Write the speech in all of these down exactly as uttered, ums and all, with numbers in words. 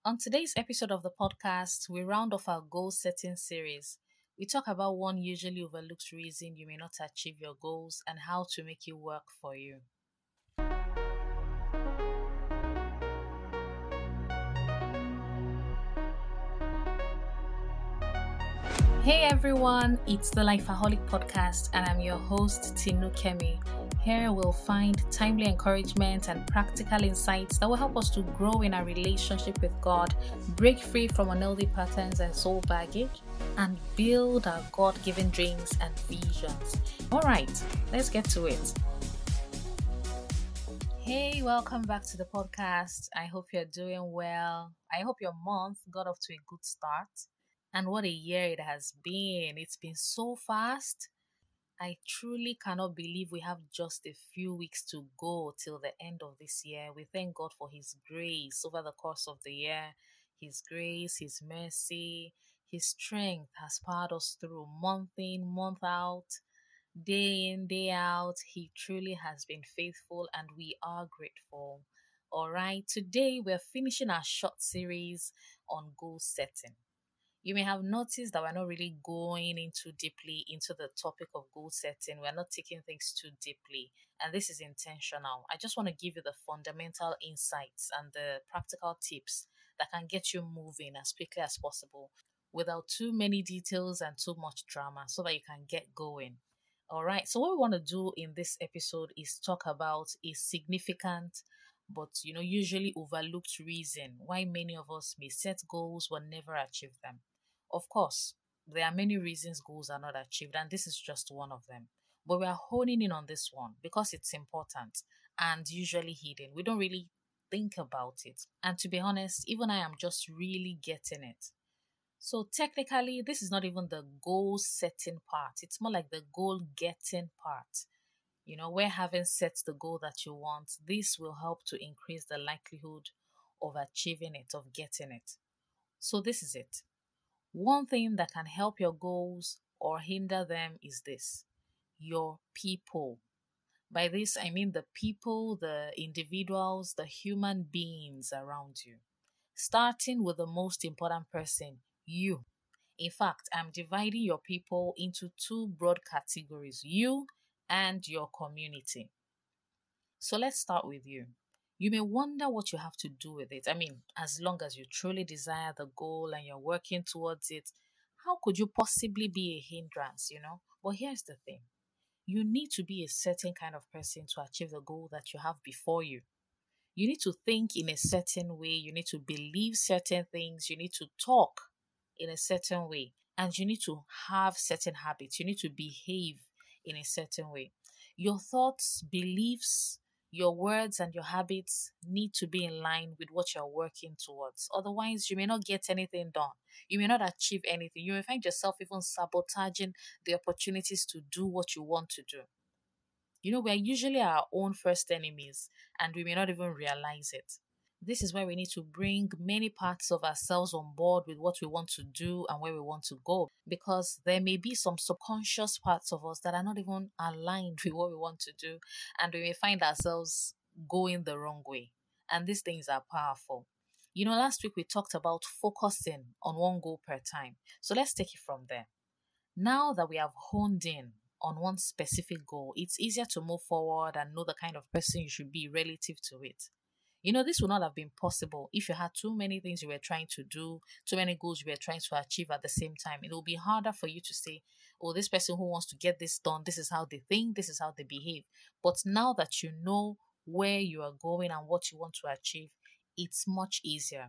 On today's episode of the podcast, we round off our goal setting series. We talk about one usually overlooked reason you may not achieve your goals and how to make it work for you. Hey everyone, it's the Lifeaholic podcast, and I'm your host, Tinu Kemi. Here we'll find timely encouragement and practical insights that will help us to grow in our relationship with God, break free from unhealthy patterns and soul baggage, and build our God given dreams and visions. All right, let's get to it. Hey, welcome back to the podcast. I hope you're doing well. I hope your month got off to a good start. And what a year it has been! It's been so fast. I truly cannot believe we have just a few weeks to go till the end of this year. We thank God for His grace over the course of the year. His grace, His mercy, His strength has powered us through month in, month out, day in, day out. He truly has been faithful and we are grateful. All right, today we're finishing our short series on goal setting. You may have noticed that we're not really going into deeply into the topic of goal setting. We're not taking things too deeply, and this is intentional. I just want to give you the fundamental insights and the practical tips that can get you moving as quickly as possible without too many details and too much drama so that you can get going. All right, so what we want to do in this episode is talk about a significant but you know usually overlooked reason why many of us may set goals but never achieve them. Of course, there are many reasons goals are not achieved, and this is just one of them. But we are honing in on this one because it's important and usually hidden. We don't really think about it. And to be honest, even I am just really getting it. So technically, this is not even the goal setting part. It's more like the goal getting part. You know, where having set the goal that you want, this will help to increase the likelihood of achieving it, of getting it. So this is it. One thing that can help your goals or hinder them is this: your people. By this, I mean the people, the individuals, the human beings around you. Starting with the most important person, you. In fact, I'm dividing your people into two broad categories: you and your community. So let's start with you. You may wonder what you have to do with it. I mean, as long as you truly desire the goal and you're working towards it, how could you possibly be a hindrance, you know? But here's the thing: you need to be a certain kind of person to achieve the goal that you have before you. You need to think in a certain way, you need to believe certain things, you need to talk in a certain way, and you need to have certain habits, you need to behave in a certain way. Your thoughts, beliefs, your words, and your habits need to be in line with what you're working towards. Otherwise, you may not get anything done. You may not achieve anything. You may find yourself even sabotaging the opportunities to do what you want to do. You know, we're usually our own first enemies and we may not even realize it. This is why we need to bring many parts of ourselves on board with what we want to do and where we want to go, because there may be some subconscious parts of us that are not even aligned with what we want to do, and we may find ourselves going the wrong way. And these things are powerful. You know, last week we talked about focusing on one goal per time. So let's take it from there. Now that we have honed in on one specific goal, it's easier to move forward and know the kind of person you should be relative to it. You know, this would not have been possible if you had too many things you were trying to do, too many goals you were trying to achieve at the same time. It will be harder for you to say, oh, this person who wants to get this done, this is how they think, this is how they behave. But now that you know where you are going and what you want to achieve, it's much easier.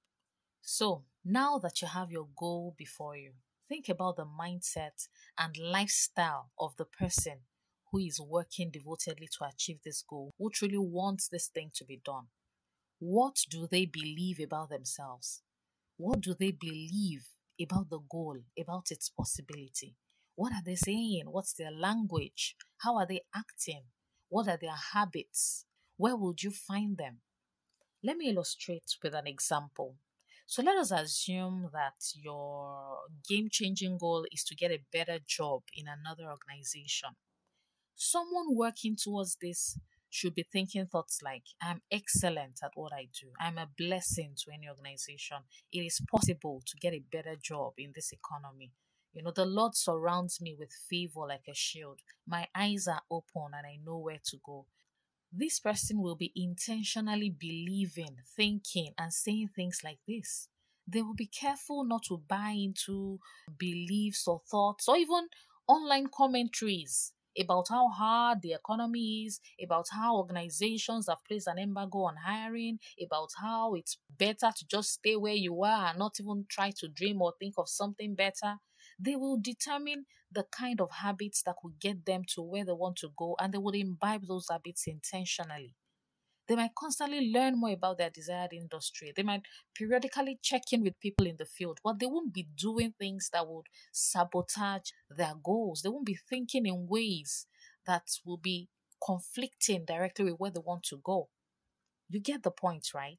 So, now that you have your goal before you, think about the mindset and lifestyle of the person who is working devotedly to achieve this goal, who truly wants this thing to be done. What do they believe about themselves? What do they believe about the goal, about its possibility? What are they saying? What's their language? How are they acting? What are their habits? Where would you find them? Let me illustrate with an example. So let us assume that your game changing goal is to get a better job in another organization. Someone working towards this should be thinking thoughts like, I'm excellent at what I do. I'm a blessing to any organization. It is possible to get a better job in this economy. You know, the Lord surrounds me with favor like a shield. My eyes are open and I know where to go. This person will be intentionally believing, thinking, and saying things like this. They will be careful not to buy into beliefs or thoughts or even online commentaries about how hard the economy is, about how organizations have placed an embargo on hiring, about how it's better to just stay where you are and not even try to dream or think of something better. They will determine the kind of habits that will get them to where they want to go, and they will imbibe those habits intentionally. They might constantly learn more about their desired industry. They might periodically check in with people in the field, but they won't be doing things that would sabotage their goals. They won't be thinking in ways that will be conflicting directly with where they want to go. You get the point, right?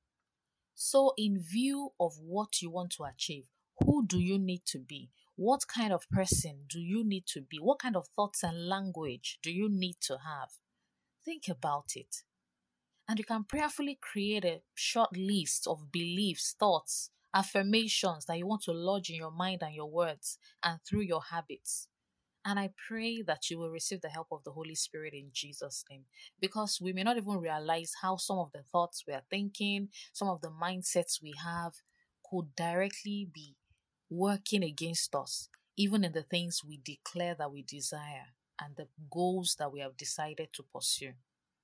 So, in view of what you want to achieve, who do you need to be? What kind of person do you need to be? What kind of thoughts and language do you need to have? Think about it. And you can prayerfully create a short list of beliefs, thoughts, affirmations that you want to lodge in your mind and your words and through your habits. And I pray that you will receive the help of the Holy Spirit in Jesus' name. Because we may not even realize how some of the thoughts we are thinking, some of the mindsets we have could directly be working against us, even in the things we declare that we desire and the goals that we have decided to pursue.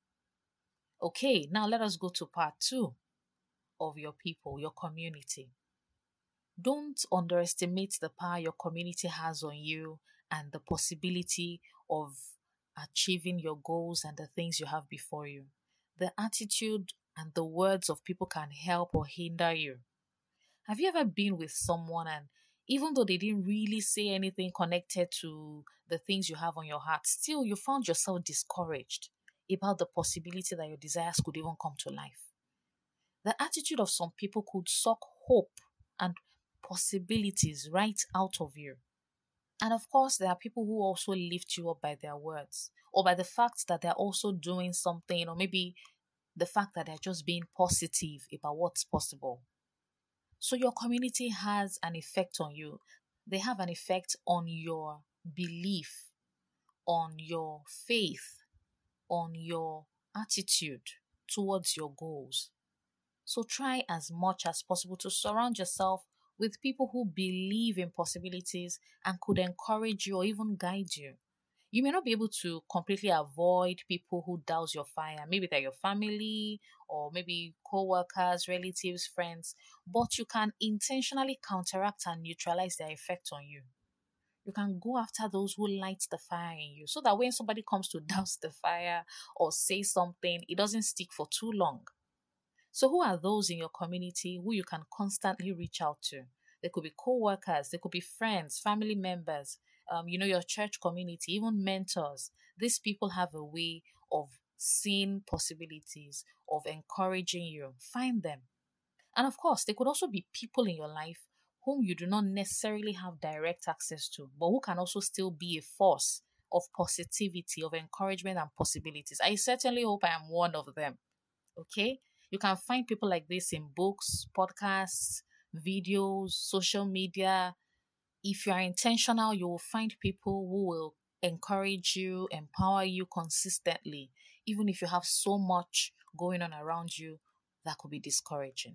Okay, now let us go to part two of your people, your community. Don't underestimate the power your community has on you and the possibility of achieving your goals and the things you have before you. The attitude and the words of people can help or hinder you. Have you ever been with someone and even though they didn't really say anything connected to the things you have on your heart, still you found yourself discouraged about the possibility that your desires could even come to life? The attitude of some people could suck hope and possibilities right out of you. And of course, there are people who also lift you up by their words or by the fact that they're also doing something, or maybe the fact that they're just being positive about what's possible. So your community has an effect on you. They have an effect on your belief, on your faith, on your attitude towards your goals. So try as much as possible to surround yourself with people who believe in possibilities and could encourage you or even guide you. You may not be able to completely avoid people who douse your fire. Maybe they're your family or maybe co-workers, relatives, friends, but you can intentionally counteract and neutralize their effect on you. You can go after those who light the fire in you so that when somebody comes to douse the fire or say something, it doesn't stick for too long. So, who are those in your community who you can constantly reach out to? They could be co-workers, they could be friends, family members, um, you know, your church community, even mentors. These people have a way of seeing possibilities, of encouraging you. Find them. And of course, they could also be people in your life whom you do not necessarily have direct access to, but who can also still be a force of positivity, of encouragement and possibilities. I certainly hope I am one of them. Okay? You can find people like this in books, podcasts, videos, social media. If you are intentional, you will find people who will encourage you, empower you consistently, even if you have so much going on around you that could be discouraging.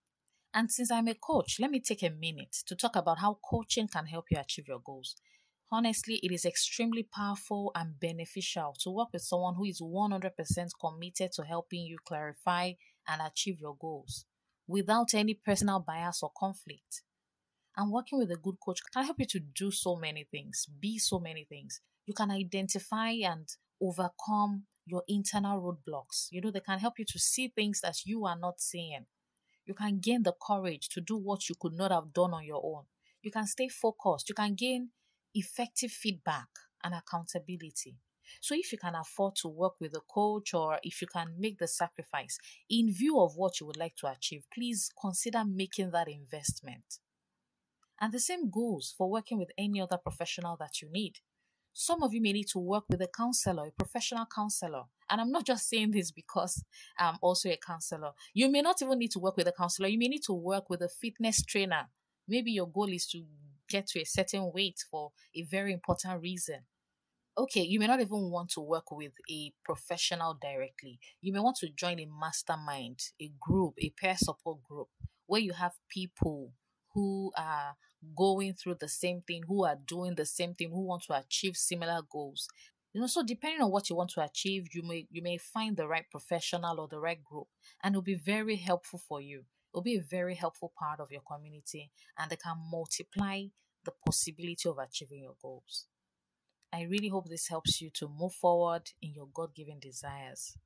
And since I'm a coach, let me take a minute to talk about how coaching can help you achieve your goals. Honestly, it is extremely powerful and beneficial to work with someone who is one hundred percent committed to helping you clarify and achieve your goals without any personal bias or conflict. And working with a good coach can help you to do so many things, be so many things. You can identify and overcome your internal roadblocks. You know, they can help you to see things that you are not seeing. You can gain the courage to do what you could not have done on your own. You can stay focused. You can gain effective feedback and accountability. So if you can afford to work with a coach or if you can make the sacrifice in view of what you would like to achieve, please consider making that investment. And the same goes for working with any other professional that you need. Some of you may need to work with a counselor, a professional counselor. And I'm not just saying this because I'm also a counselor. You may not even need to work with a counselor. You may need to work with a fitness trainer. Maybe your goal is to get to a certain weight for a very important reason. Okay, you may not even want to work with a professional directly. You may want to join a mastermind, a group, a peer support group where you have people who are going through the same thing, who are doing the same thing, who want to achieve similar goals. You know, so depending on what you want to achieve, you may you may find the right professional or the right group, and it'll be very helpful for you. It'll be a very helpful part of your community, and they can multiply the possibility of achieving your goals. I really hope this helps you to move forward in your God given desires.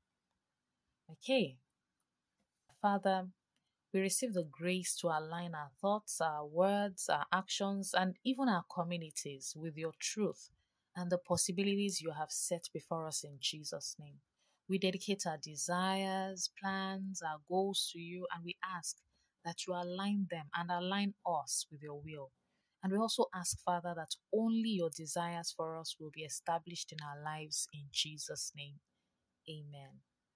Okay, Father, we receive the grace to align our thoughts, our words, our actions, and even our communities with your truth and the possibilities you have set before us in Jesus' name. We dedicate our desires, plans, our goals to you, and we ask that you align them and align us with your will. And we also ask, Father, that only your desires for us will be established in our lives in Jesus' name. Amen.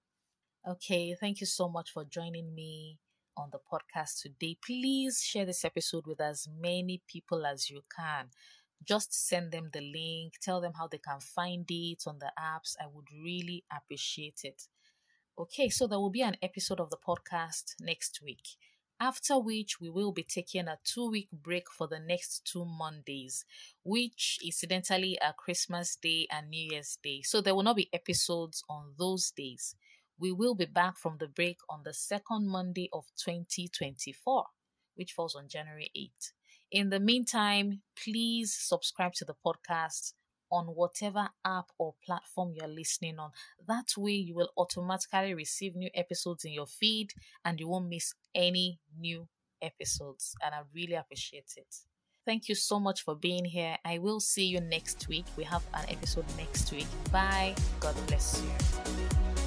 Okay, thank you so much for joining me on the podcast today. Please share this episode with as many people as you can. Just send them the link, tell them how they can find it on the apps. I would really appreciate it. Okay, so there will be an episode of the podcast next week, after which we will be taking a two week break for the next two Mondays, which incidentally are Christmas Day and New Year's Day. So there will not be episodes on those days. We will be back from the break on the second Monday of twenty twenty-four, which falls on January eighth. In the meantime, please subscribe to the podcast on whatever app or platform you're listening on. That way, you will automatically receive new episodes in your feed and you won't miss any new episodes. And I really appreciate it. Thank you so much for being here. I will see you next week. We have an episode next week. Bye. God bless you.